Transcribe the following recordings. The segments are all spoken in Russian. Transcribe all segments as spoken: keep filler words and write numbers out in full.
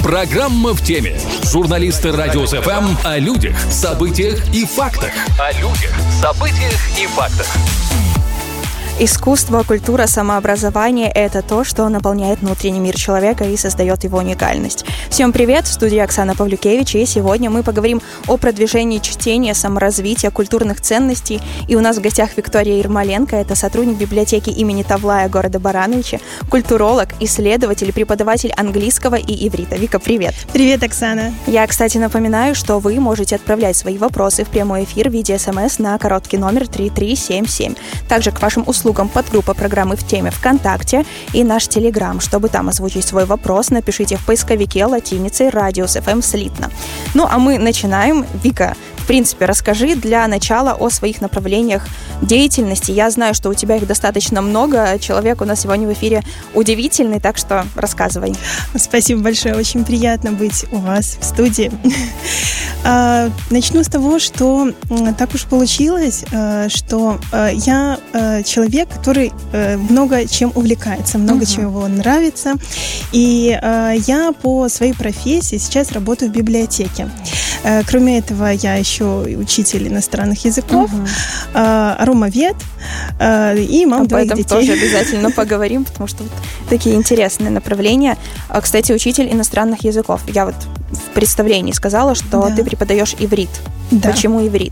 Программа «В теме». Журналисты Радиус эф эм о людях, событиях и фактах. О людях, событиях и фактах. Искусство, культура, самообразование – это то, что наполняет внутренний мир человека и создает его уникальность. Всем привет! В студии Оксана Павлюкевич, и сегодня мы поговорим о продвижении чтения, саморазвития, культурных ценностей. И у нас в гостях Виктория Ермоленко, это сотрудник библиотеки имени Тавлая города Барановича, культуролог, исследователь, преподаватель английского и иврита. Вика, привет! Привет, Оксана! Я, кстати, напоминаю, что вы можете отправлять свои вопросы в прямой эфир в виде смс на короткий номер три три семь семь. Также к вашим услугам подгруппа программы «В теме» ВКонтакте и наш Телеграм. Чтобы там озвучить свой вопрос, напишите в поисковике латиницей «Радиус эф эм» слитно. Ну, а мы начинаем. Вика, в принципе, расскажи для начала о своих направлениях деятельности. Я знаю, что у тебя их достаточно много. Человек у нас сегодня в эфире удивительный, так что рассказывай. Спасибо большое. Очень приятно быть у вас в студии. Начну с того, что так уж получилось, что я человек, который много чем увлекается, много uh-huh. чего нравится. И я по своей профессии сейчас работаю в библиотеке. Кроме этого, я еще учитель иностранных языков, uh-huh. аромавед и мама двоих детей. Об этом тоже обязательно поговорим, потому что вот такие интересные направления. Кстати, учитель иностранных языков. Я вот в представлении сказала, что да. ты преподаешь иврит. Да. Почему иврит?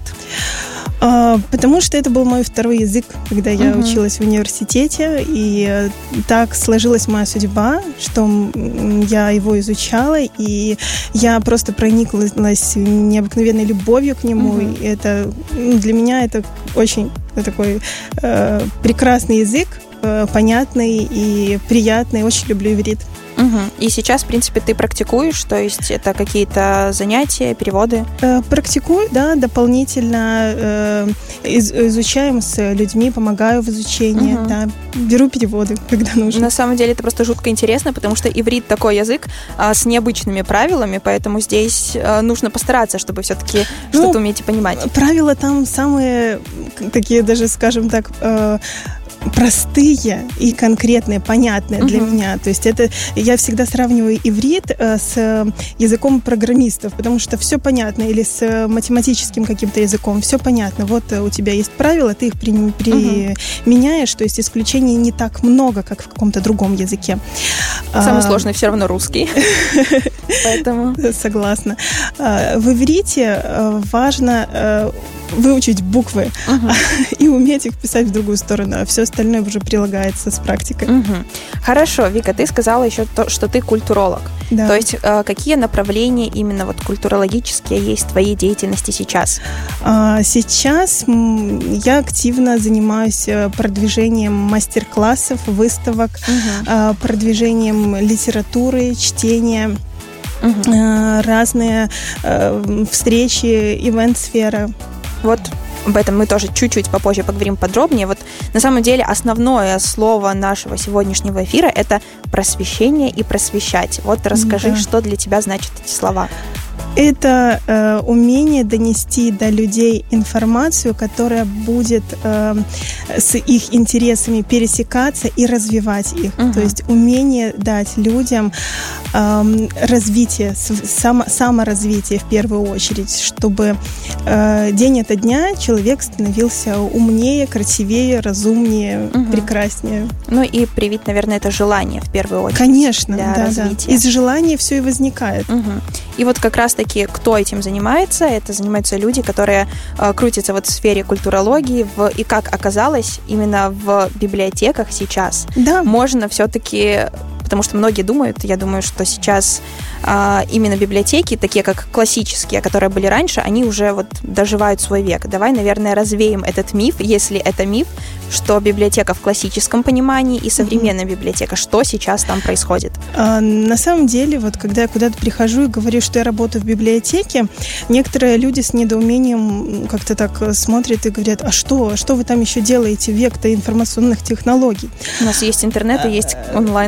А, потому что это был мой второй язык, когда я uh-huh. училась в университете, и так сложилась моя судьба, что я его изучала, и я просто прониклась необыкновенной любовью к нему, uh-huh. и это для меня это очень такой э, прекрасный язык, э, понятный и приятный, очень люблю иврит. Угу. И сейчас, в принципе, ты практикуешь, то есть это какие-то занятия, переводы? Э, практикую, да, дополнительно э, из, изучаем с людьми, помогаю в изучении, угу. да, беру переводы, когда нужно. На самом деле это просто жутко интересно, потому что иврит такой язык а, с необычными правилами, поэтому здесь а, нужно постараться, чтобы все-таки ну, что-то уметь и понимать. Правила там самые такие даже, скажем так, э, простые и конкретные, понятные uh-huh. для меня. То есть это я всегда сравниваю иврит э, с языком программистов, потому что все понятно, или с математическим каким-то языком, все понятно. Вот у тебя есть правила, ты их при, применяешь, uh-huh. то есть исключений не так много, как в каком-то другом языке. Самый а, сложный все равно русский. Поэтому согласна. В иврите важно выучить буквы uh-huh. и уметь их писать в другую сторону, а все остальное уже прилагается с практикой. Uh-huh. Хорошо, Вика, ты сказала еще то, что ты культуролог. Да. То есть какие направления именно вот культурологические есть в твоей деятельности сейчас? Сейчас я активно занимаюсь продвижением мастер-классов, выставок, uh-huh. продвижением литературы, чтения, uh-huh. разные встречи, ивент-сфера. Вот об этом мы тоже чуть-чуть попозже поговорим подробнее. Вот на самом деле основное слово нашего сегодняшнего эфира – это просвещение и просвещать. Вот расскажи, да. что для тебя значат эти слова. Это э, умение донести до людей информацию, которая будет э, с их интересами пересекаться и развивать их. Uh-huh. То есть умение дать людям э, развитие, само, саморазвитие в первую очередь, чтобы э, день ото дня человек становился умнее, красивее, разумнее, uh-huh. прекраснее. Ну и привить, наверное, это желание в первую очередь. Конечно, для да, развития. Да. Из желания все и возникает. Uh-huh. И вот как раз-таки кто этим занимается? Это занимаются люди, которые э, крутятся вот в сфере культурологии, в, и как оказалось, именно в библиотеках сейчас да. можно все-таки, потому что многие думают, я думаю, что сейчас э, именно библиотеки, такие как классические, которые были раньше, они уже вот доживают свой век. Давай, наверное, развеем этот миф, если это миф, что библиотека в классическом понимании и современная mm-hmm. библиотека, что сейчас там происходит? А, на самом деле, вот когда я куда-то прихожу и говорю, что я работаю в библиотеке, некоторые люди с недоумением как-то так смотрят и говорят, а что, что вы там еще делаете, век-то информационных технологий? У нас есть интернет и есть онлайн-книги.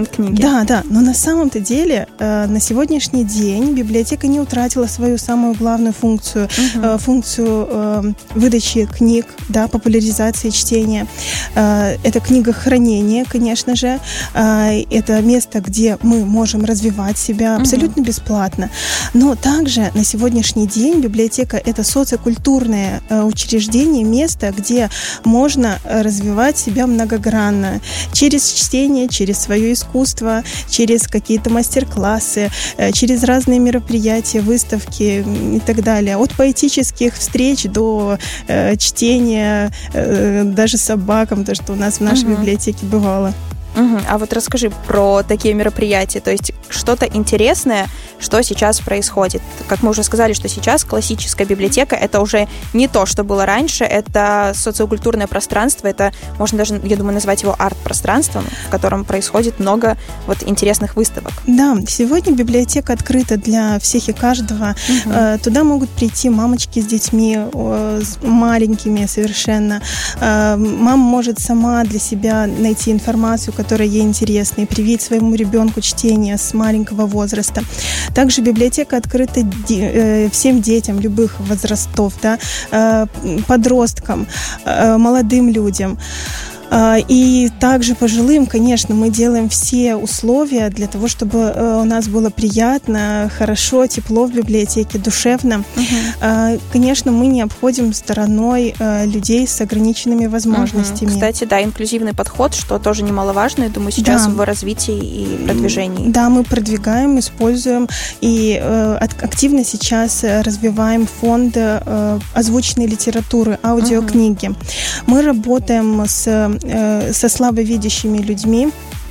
Да, да, но на самом-то деле э, на сегодняшний день библиотека не утратила свою самую главную функцию, угу. э, функцию э, выдачи книг, да, популяризации чтения. Э, это книгохранение, конечно же, э, это место, где мы можем развивать себя абсолютно угу. бесплатно. Но также на сегодняшний день библиотека – это социокультурное э, учреждение, место, где можно развивать себя многогранно через чтение, через свое искусство, через какие-то мастер-классы, через разные мероприятия, выставки и так далее. От поэтических встреч до э, чтения э, даже собакам, то, что у нас в нашей угу. библиотеке бывало. Угу. А вот расскажи про такие мероприятия, то есть что-то интересное, что сейчас происходит. Как мы уже сказали, что сейчас классическая библиотека — это уже не то, что было раньше, это социокультурное пространство, это можно даже, я думаю, назвать его арт-пространством, в котором происходит много вот интересных выставок. Да, сегодня библиотека открыта для всех и каждого. Угу. Туда могут прийти мамочки с детьми, маленькими совершенно. Мама может сама для себя найти информацию, которая ей интересна, и привить своему ребенку чтение с маленького возраста. Также библиотека открыта всем детям любых возрастов, да, подросткам, молодым людям. И также пожилым, конечно, мы делаем все условия для того, чтобы у нас было приятно, хорошо, тепло в библиотеке, душевно. Uh-huh. Конечно, мы не обходим стороной людей с ограниченными возможностями. Uh-huh. Кстати, да, инклюзивный подход, что тоже немаловажно, я думаю, сейчас да. в развитии и продвижении. Да, мы продвигаем, используем и активно сейчас развиваем фонд озвученной литературы, аудиокниги. Uh-huh. Мы работаем с со слабовидящими людьми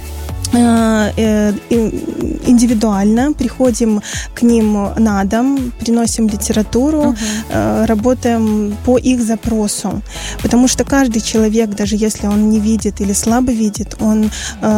индивидуально, приходим к ним на дом, приносим литературу, uh-huh. работаем по их запросу. Потому что каждый человек, даже если он не видит или слабо видит, он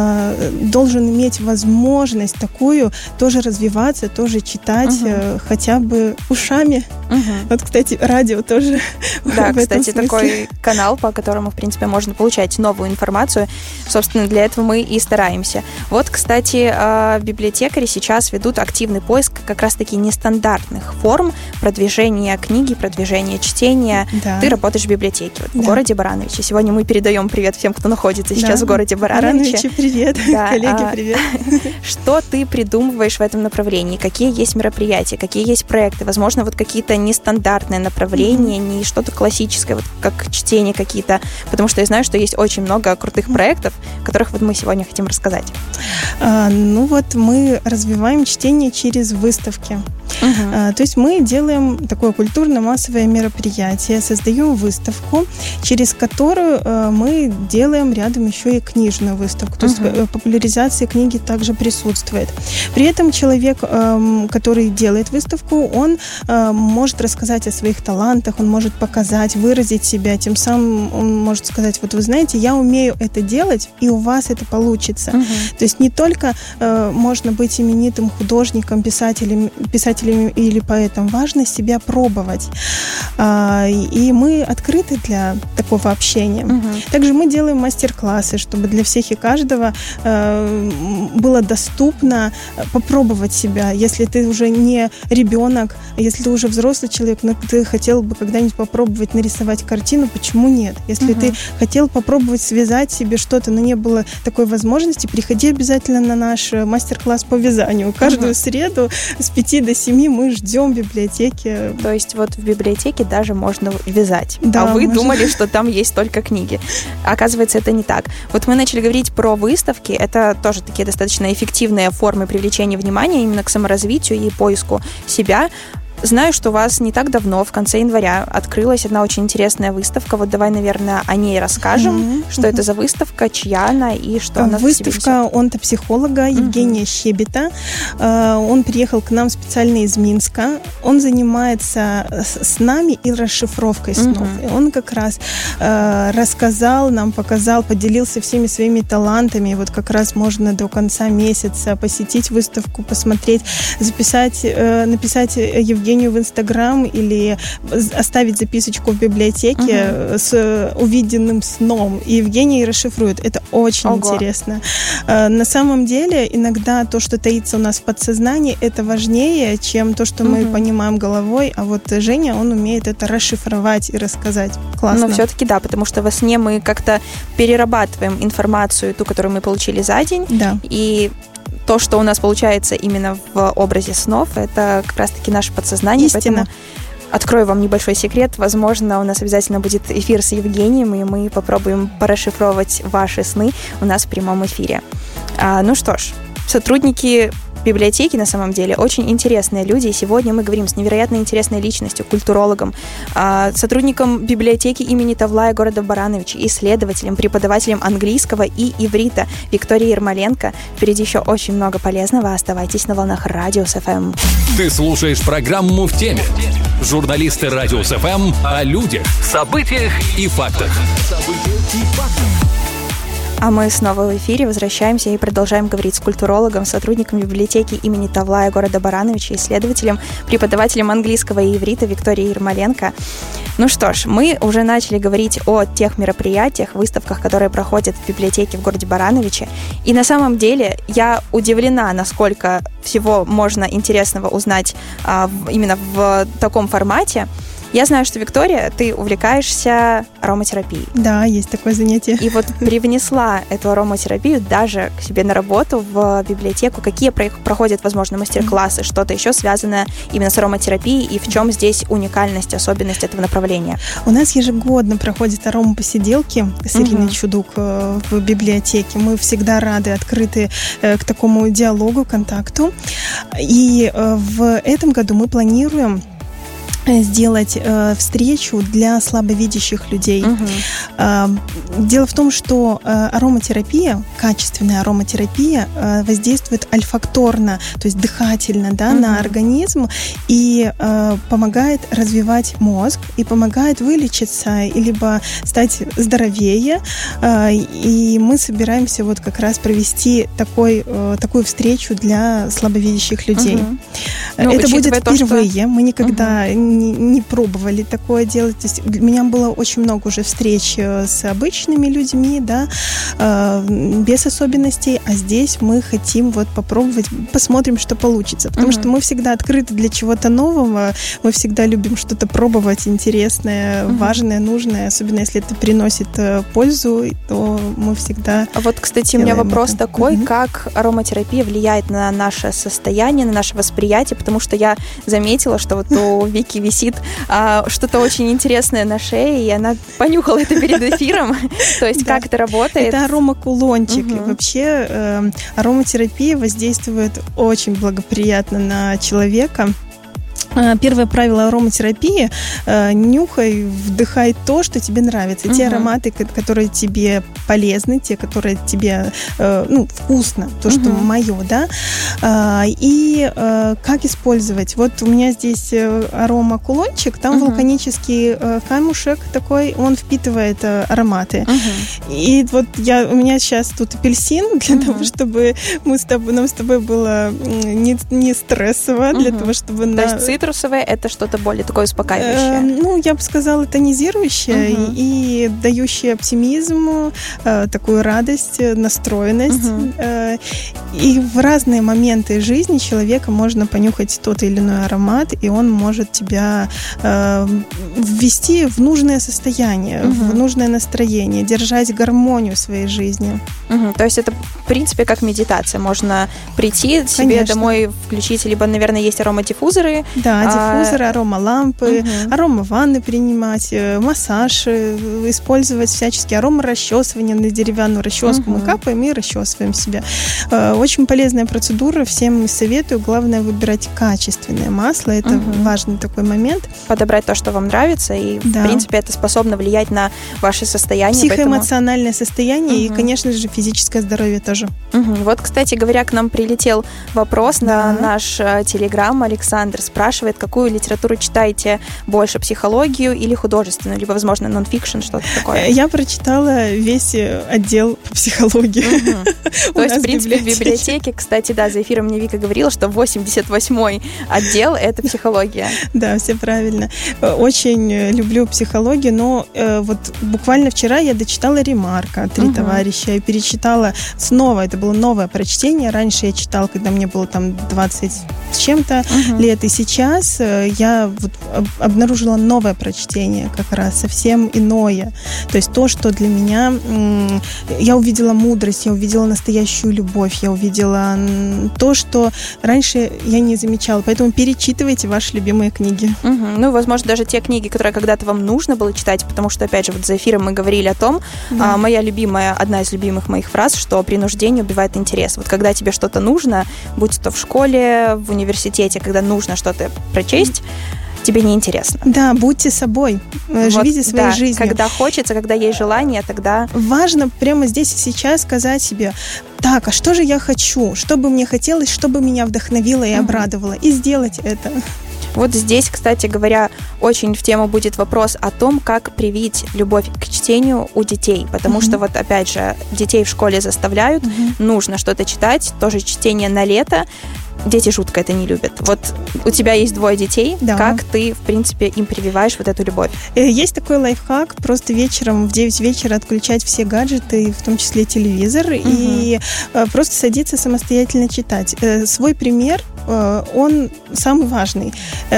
должен иметь возможность такую тоже развиваться, тоже читать uh-huh. хотя бы ушами. Uh-huh. Вот, кстати, радио тоже. Да, кстати, такой канал, по которому, в принципе, можно получать новую информацию. Собственно, для этого мы и стараемся. Вот, кстати, библиотекари сейчас ведут активный поиск как раз-таки нестандартных форм продвижения книги, продвижения чтения. Да. Ты работаешь в библиотеке вот, да. в городе Барановичи. Сегодня мы передаем привет всем, кто находится сейчас да. в городе Барановичи. Барановичи, привет. Да. Коллеги, привет. Что ты придумываешь в этом направлении? Какие есть мероприятия, какие есть проекты? Возможно, вот какие-то нестандартные направления, mm-hmm. не что-то классическое, вот как чтение какие-то. Потому что я знаю, что есть очень много крутых проектов, о которых вот мы сегодня хотим рассказать. А, ну вот мы развиваем чтение через выставки. Uh-huh. А, то есть мы делаем такое культурно-массовое мероприятие, создаем выставку, через которую а, мы делаем рядом еще и книжную выставку. То uh-huh. есть популяризация книги также присутствует. При этом человек, а, который делает выставку, он а, может рассказать о своих талантах, он может показать, выразить себя, тем самым он может сказать, вот вы знаете, я умею это делать, и у вас это получится. Uh-huh. То есть не только э, можно быть именитым художником, писателем, писателем или поэтом, важно себя пробовать. А, и мы открыты для такого общения. Угу. Также мы делаем мастер-классы, чтобы для всех и каждого э, было доступно попробовать себя. Если ты уже не ребенок, если ты уже взрослый человек, но ты хотел бы когда-нибудь попробовать нарисовать картину, почему нет? Если угу. ты хотел попробовать связать себе что-то, но не было такой возможности, приходи обязательно на наш мастер-класс по вязанию. Каждую uh-huh. среду с пяти до семи мы ждем в библиотеке. То есть вот в библиотеке даже можно вязать. Да, а вы можно. думали, что там есть только книги. Оказывается, это не так. Вот мы начали говорить про выставки. Это тоже такие достаточно эффективные формы привлечения внимания именно к саморазвитию и поиску себя. Знаю, что у вас не так давно, в конце января, открылась одна очень интересная выставка. Вот давай, наверное, о ней расскажем. Mm-hmm. Что mm-hmm. это за выставка, чья она и что она в себе несет. Выставка онтопсихолога Евгения mm-hmm. Щебета. Он приехал к нам специально из Минска. Он занимается с нами и расшифровкой снов. Mm-hmm. И он как раз рассказал нам, показал, поделился всеми своими талантами. Вот как раз можно до конца месяца посетить выставку, посмотреть, записать, написать Евгению Евгению в Инстаграм или оставить записочку в библиотеке угу. с увиденным сном, и Евгений расшифрует. Это очень Ого. интересно. На самом деле, иногда то, что таится у нас в подсознании, это важнее, чем то, что угу. мы понимаем головой, а вот Женя, он умеет это расшифровать и рассказать. Классно. Но все-таки да, потому что во сне мы как-то перерабатываем информацию, ту, которую мы получили за день, да. и то, что у нас получается именно в образе снов, это как раз-таки наше подсознание. Истина. Поэтому открою вам небольшой секрет. Возможно, у нас обязательно будет эфир с Евгением, и мы попробуем порасшифровывать ваши сны у нас в прямом эфире. А, ну что ж, сотрудники библиотеки, на самом деле, очень интересные люди, и сегодня мы говорим с невероятно интересной личностью, культурологом, сотрудником библиотеки имени Тавлая города Барановича, исследователем, преподавателем английского и иврита Викторией Ермоленко. Впереди еще очень много полезного. Оставайтесь на волнах Радиус эф эм. Ты слушаешь программу «В теме». Журналисты Радиус эф эм о людях, событиях и фактах. Событиях и фактах. А мы снова в эфире, возвращаемся и продолжаем говорить с культурологом, сотрудником библиотеки имени Тавлая города Барановича, исследователем, преподавателем английского и иврита Викторией Ермоленко. Ну что ж, мы уже начали говорить о тех мероприятиях, выставках, которые проходят в библиотеке в городе Барановиче. И на самом деле я удивлена, насколько всего можно интересного узнать а, именно в таком формате. Я знаю, что, Виктория, ты увлекаешься ароматерапией. Да, есть такое занятие. И вот привнесла эту ароматерапию даже к себе на работу в библиотеку. Какие проходят, возможно, мастер-классы, что-то еще связанное именно с ароматерапией, и в чем здесь уникальность, особенность этого направления? У нас ежегодно проходят аромапосиделки с Ириной угу. Чудук в библиотеке. Мы всегда рады, открыты к такому диалогу, контакту. И в этом году мы планируем сделать э, встречу для слабовидящих людей. Угу. Э, дело в том, что э, ароматерапия, качественная ароматерапия э, воздействует ольфакторно, то есть дыхательно, да, угу. на организм и э, помогает развивать мозг и помогает вылечиться, либо стать здоровее. Э, и мы собираемся вот как раз провести такой, э, такую встречу для слабовидящих людей. Угу. Ну, это будет впервые. То, что... Мы никогда угу. Не, не пробовали такое делать. То есть у меня было очень много уже встреч с обычными людьми, да, э, без особенностей, а здесь мы хотим вот попробовать, посмотрим, что получится. Потому uh-huh. что мы всегда открыты для чего-то нового, мы всегда любим что-то пробовать интересное, uh-huh. важное, нужное, особенно если это приносит пользу, то мы всегда А вот, кстати, у меня вопрос это. такой, uh-huh. как ароматерапия влияет на наше состояние, на наше восприятие, потому что я заметила, что вот у Вики висит а, что-то очень интересное на шее, и она понюхала это перед эфиром. То есть как это работает? Это аромакулончик. И вообще э, ароматерапия воздействует очень благоприятно на человека. Первое правило ароматерапии – нюхай, вдыхай то, что тебе нравится. Uh-huh. Те ароматы, которые тебе полезны, те, которые тебе ну, вкусно, то, что uh-huh. мое, да. И как использовать? Вот у меня здесь аромакулончик, там uh-huh. вулканический камушек такой, он впитывает ароматы. Uh-huh. И вот я, у меня сейчас тут апельсин для uh-huh. того, чтобы мы с тобой, нам с тобой было не, не стрессово, uh-huh. для того, чтобы... То на... есть цитрусовое – это что-то более такое успокаивающее? Э, ну, я бы сказала, тонизирующее uh-huh. и, и дающее оптимизм, э, такую радость, настроенность. Uh-huh. Э, и в разные моменты жизни человека можно понюхать тот или иной аромат, и он может тебя э, ввести в нужное состояние, uh-huh. в нужное настроение, держать гармонию в своей жизни. Uh-huh. То есть это, в принципе, как медитация. Можно прийти себе Конечно. домой, включить, либо, наверное, есть аромадиффузоры. Да, диффузоры, аромалампы, угу. аромаванны принимать, массаж, использовать всячески аромарасчесывание на деревянную расческу. Угу. Мы капаем и расчесываем себя. Очень полезная процедура, всем советую. Главное выбирать качественное масло, это угу. важный такой момент. Подобрать то, что вам нравится, и, да. в принципе, это способно влиять на ваше состояние. Психоэмоциональное поэтому... состояние угу. и, конечно же, физическое здоровье тоже. Угу. Вот, кстати говоря, к нам прилетел вопрос да. на наш телеграм. Александр спрашивает, спрашивает, какую литературу читаете больше, психологию или художественную, либо, возможно, нон-фикшн, что-то такое. Я прочитала весь отдел по психологии. То есть, в принципе, в библиотеке, кстати, да, за эфиром мне Вика говорила, что восемьдесят восьмой отдел — это психология. Да, все правильно. Очень люблю психологию, но вот буквально вчера я дочитала «Ремарка», «Три товарища», и перечитала снова, это было новое прочтение. Раньше я читала, когда мне было там двадцать с чем-то uh-huh. лет, и сейчас я вот обнаружила новое прочтение, как раз совсем иное. То есть то, что для меня... Я увидела мудрость, я увидела настоящую любовь, я увидела то, что раньше я не замечала. Поэтому перечитывайте ваши любимые книги. Uh-huh. Ну, возможно, даже те книги, которые когда-то вам нужно было читать, потому что, опять же, вот за эфиром мы говорили о том, да. а, моя любимая, одна из любимых моих фраз, что принуждение убивает интерес. Вот когда тебе что-то нужно, будь то в школе, в университете, когда нужно что-то прочесть, тебе неинтересно. Да, будьте собой, вот, живите своей да, жизнью. Когда хочется, когда есть желание, тогда... Важно прямо здесь и сейчас сказать себе: так, а что же я хочу? Что бы мне хотелось, что бы меня вдохновило и обрадовало? И сделать это. Вот здесь, кстати говоря, очень в тему будет вопрос о том, как привить любовь к чтению у детей. Потому mm-hmm. что вот, опять же, детей в школе заставляют, mm-hmm. нужно что-то читать, тоже чтение на лето. Дети жутко это не любят. Вот у тебя есть двое детей, да. Как ты, в принципе, им прививаешь вот эту любовь? Есть такой лайфхак: просто вечером в девять вечера отключать все гаджеты, в том числе телевизор, угу. и просто садиться самостоятельно читать. Свой пример, он самый важный.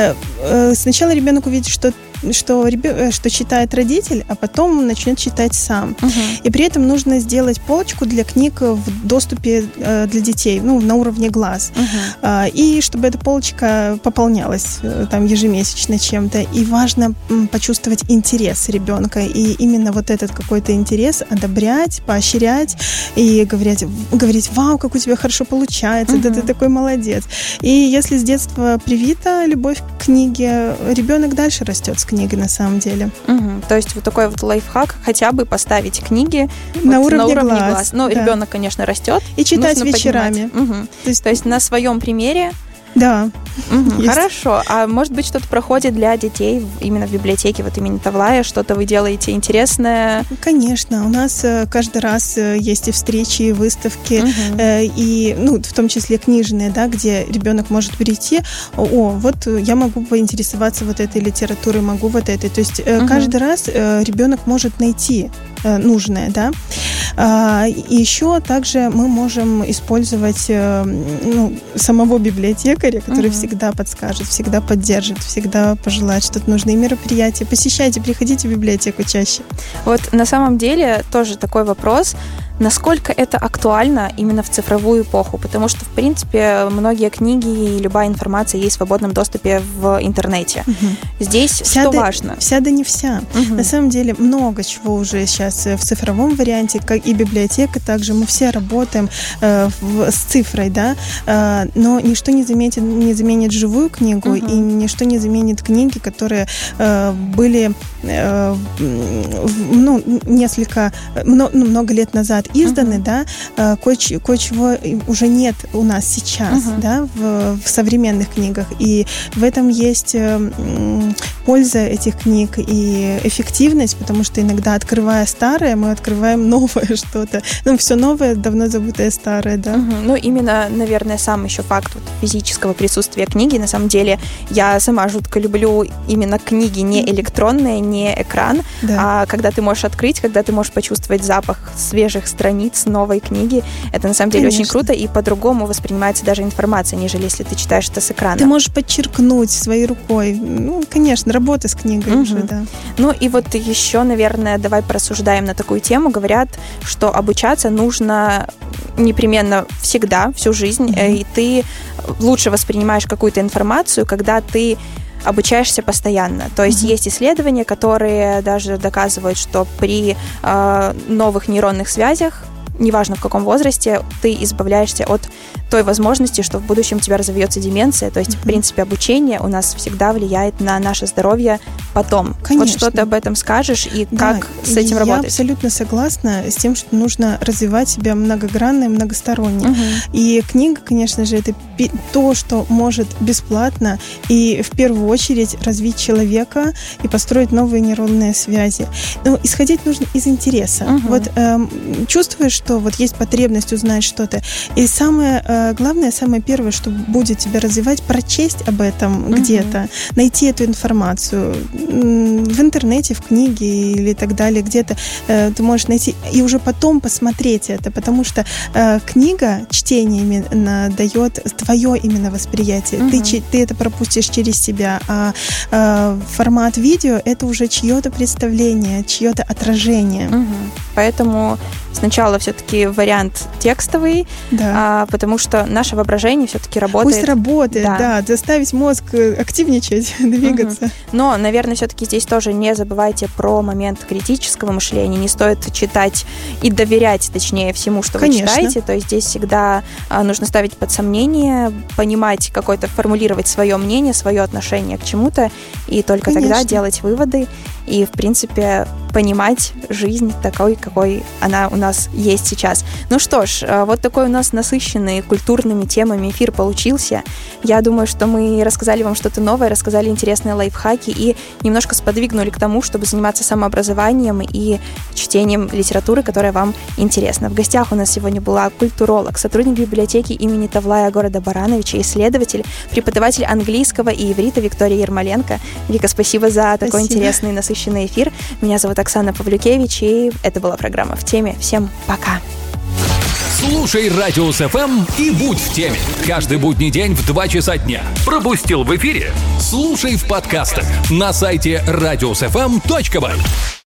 Сначала ребенок увидит, что Что, что читает родитель, а потом начнет читать сам. Uh-huh. И при этом нужно сделать полочку для книг в доступе э, для детей, ну, на уровне глаз. Uh-huh. Э, и чтобы эта полочка пополнялась э, там ежемесячно чем-то. И важно м, почувствовать интерес ребенка. И именно вот этот какой-то интерес одобрять, поощрять и говорить, говорить: вау, как у тебя хорошо получается, uh-huh. да ты такой молодец. И если с детства привита любовь к книге, ребенок дальше растет с книгой на самом деле. Угу. То есть вот такой вот лайфхак: хотя бы поставить книги на, вот, уровне, на уровне глаз. глаз. Но да. Ребенок, конечно, растет. И читать вечерами. Угу. То, есть... То есть на своем примере. Да. Угу. Хорошо. А может быть, что-то проходит для детей именно в библиотеке, вот имени Тавлая? Что-то вы делаете интересное? Конечно. У нас каждый раз есть и встречи, и выставки, угу. и, ну, в том числе книжные, да, где ребенок может прийти: о, вот я могу поинтересоваться вот этой литературой, могу вот этой. То есть угу. каждый раз ребенок может найти нужное, да. И еще также мы можем использовать, ну, самого библиотекаря, который uh-huh. всегда подскажет, всегда поддержит, всегда пожелает что-то нужное. И мероприятия. Посещайте, приходите в библиотеку чаще. Вот на самом деле тоже такой вопрос: насколько это актуально именно в цифровую эпоху? Потому что, в принципе, многие книги и любая информация есть в свободном доступе в интернете. Угу. Здесь вся что да, важно? Вся да не вся. Угу. На самом деле много чего уже сейчас в цифровом варианте, как и библиотека также. Мы все работаем э, в, с цифрой, да, э, но ничто не заменит, не заменит живую книгу, угу. и ничто не заменит книги, которые э, были э, ну, несколько, много, много лет назад изданы, uh-huh. да, кое- кое-чего уже нет у нас сейчас, uh-huh. да, в, в современных книгах. И в этом есть польза этих книг и эффективность, потому что иногда, открывая старое, мы открываем новое что-то. Ну, все новое, давно забытое старое, да. Uh-huh. Ну, именно, наверное, сам еще факт вот физического присутствия книги. На самом деле, я сама жутко люблю именно книги не электронные, не экран, да. а когда ты можешь открыть, когда ты можешь почувствовать запах свежих страниц новой книги. Это на самом деле Конечно. Очень круто, и по-другому воспринимается даже информация, нежели если ты читаешь это с экрана. Ты можешь подчеркнуть своей рукой. Ну, конечно, работа с книгой угу. уже, да. Ну и вот еще, наверное, давай порассуждаем на такую тему. Говорят, что обучаться нужно непременно всегда, всю жизнь, угу. и ты лучше воспринимаешь какую-то информацию, когда ты обучаешься постоянно. То есть mm-hmm. есть исследования, которые даже доказывают, что при э, новых нейронных связях, неважно в каком возрасте, ты избавляешься от той возможности, что в будущем у тебя разовьется деменция. То есть, mm-hmm. в принципе, обучение у нас всегда влияет на наше здоровье потом. Конечно. Вот что ты об этом скажешь и да, как с этим я работать? Я абсолютно согласна с тем, что нужно развивать себя многогранно и многосторонне. Угу. И книга, конечно же, это то, что может бесплатно и в первую очередь развить человека и построить новые нейронные связи. Но исходить нужно из интереса. Угу. Вот эм, чувствуешь, что вот есть потребность узнать что-то. И самое э, главное, самое первое, что будет тебя развивать, прочесть об этом угу. где-то, найти эту информацию в интернете, в книге или так далее, где-то э, ты можешь найти и уже потом посмотреть это, потому что э, книга, чтение именно дает твое именно восприятие. Угу. Ты, ты это пропустишь через себя, а э, формат видео — это уже чье-то представление, чье-то отражение. Угу. Поэтому сначала все-таки вариант текстовый, да. а, потому что наше воображение все-таки работает. Пусть работает, да, да заставить мозг активничать, двигаться. Угу. Но, наверное, все-таки здесь тоже не забывайте про момент критического мышления. Не стоит читать и доверять, точнее, всему, что Конечно. вы читаете. То есть здесь всегда а, нужно ставить под сомнение, понимать какое-то, формулировать свое мнение, свое отношение к чему-то, и только Конечно. Тогда делать выводы и, в принципе, понимать жизнь такой, какой она у нас есть сейчас. Ну что ж, вот такой у нас насыщенный культурными темами эфир получился. Я думаю, что мы рассказали вам что-то новое, рассказали интересные лайфхаки и немножко сподвигнули к тому, чтобы заниматься самообразованием и чтением литературы, которая вам интересна. В гостях у нас сегодня была культуролог, сотрудник библиотеки имени Тавлая города Барановича, исследователь, преподаватель английского и иврита Виктория Ермоленко. Вика, спасибо за такой спасибо. Интересный и насыщенный эфир. Меня зовут Оксана Павлюкевич, и это была программа «В теме». Всем пока! Слушай Радиус эф эм и будь в теме. Каждый будний день в два часа дня. Пропустил в эфире? Слушай в подкастах на сайте радиус эф эм точка бай.